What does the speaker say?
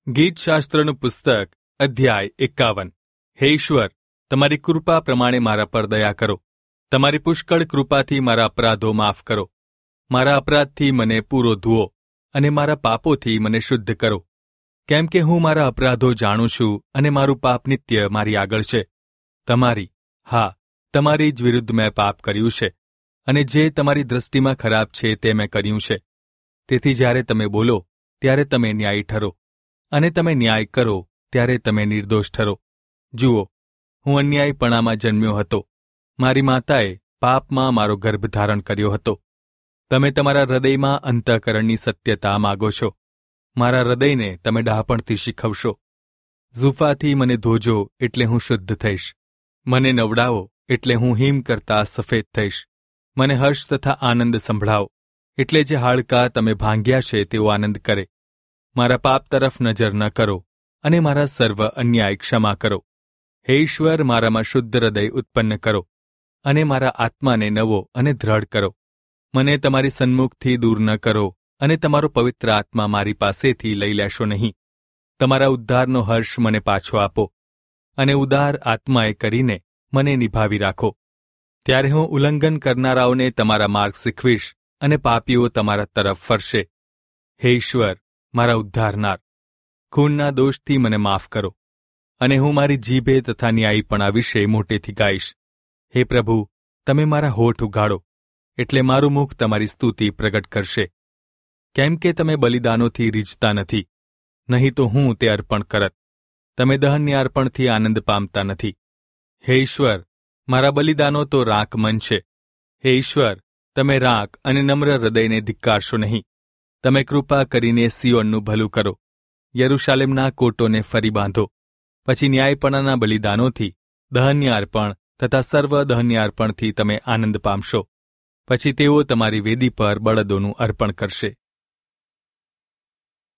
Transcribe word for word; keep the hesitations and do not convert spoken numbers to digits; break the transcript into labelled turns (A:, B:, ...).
A: ગીતશાસ્ત્રનું પુસ્તક અધ્યાય એકાવન. હે ઈશ્વર, તમારી કૃપા પ્રમાણે મારા પર દયા કરો. તમારી પુષ્કળ કૃપાથી મારા અપરાધો માફ કરો. મારા અપરાધથી મને પૂરો ધુઓ અને મારા પાપોથી મને શુદ્ધ કરો. કેમ કે હું મારા અપરાધો જાણું છું અને મારું પાપ નિત્ય મારી આગળ છે. તમારી, હા, તમારી જ વિરુદ્ધ મેં પાપ કર્યું છે અને જે તમારી દ્રષ્ટિમાં ખરાબ છે તે મેં કર્યું છે. તેથી જ્યારે તમે બોલો ત્યારે તમે ન્યાયી ઠરો અને તમે ન્યાય કરો ત્યારે તમે નિર્દોષ ઠરો. જુઓ, હું અન્યાયપણામાં જન્મ્યો હતો. મારી માતાએ પાપમાં મારો ગર્ભ ધારણ કર્યો હતો. તમે તમારા હૃદયમાં અંતઃકરણની સત્યતા માગો છો. મારા હૃદયને તમે ડહાપણથી શીખવશો. ઝુફાથી મને ધોજો એટલે હું શુદ્ધ થઈશ. મને નવડાવો એટલે હું હિમ કરતાં સફેદ થઈશ. મને હર્ષ તથા આનંદ સંભળાવો એટલે જે હાડકાં તમે ભાંગ્યા છે તેઓ આનંદ કરે. મારા પાપ તરફ નજર ન કરો અને મારા સર્વ અન્યાય ક્ષમા કરો. હે ઈશ્વર, મારામાં શુદ્ધ હૃદય ઉત્પન્ન કરો અને મારા આત્માને નવો અને દ્રઢ કરો. મને તમારી સન્મુખથી દૂર ન કરો અને તમારો પવિત્ર આત્મા મારી પાસેથી લઈ લેશો નહીં. તમારા ઉદ્ધારનો હર્ષ મને પાછો આપો અને ઉદાર આત્માએ કરીને મને નિભાવી રાખો. ત્યારે હું ઉલ્લંઘન કરનારાઓને તમારા માર્ગ શીખવીશ અને પાપીઓ તમારા તરફ ફરશે. હે ઈશ્વર, મારા ઉદ્ધારનાર, ખૂનના દોષથી મને માફ કરો અને હું મારી જીભે તથા ન્યાયીપણા વિશે મોટેથી ગાઈશ. હે પ્રભુ, તમે મારા હોઠ ઉઘાડો એટલે મારું મુખ તમારી સ્તુતિ પ્રગટ કરશે. કેમ કે તમે બલિદાનોથી રીઝતા નથી, નહીં તો હું તે અર્પણ કરત. તમે દહનની અર્પણથી આનંદ પામતા નથી. હે ઈશ્વર, મારા બલિદાનો તો રાખ મન છે. હે ઈશ્વર, તમે રાખ અને નમ્ર હૃદયને ધિક્કારશો નહીં. તમે કૃપા કરીને સિયોનનું ભલું કરો, યરૂશાલેમના કોટોને ફરી બાંધો. પછી ન્યાયપણાના બલિદાનોથી દહન્ય અર્પણ તથા સર્વ દહન્ય અર્પણથી તમે આનંદ પામશો. પછી તેઓ તમારી વેદી પર બળદોનું અર્પણ કરશે.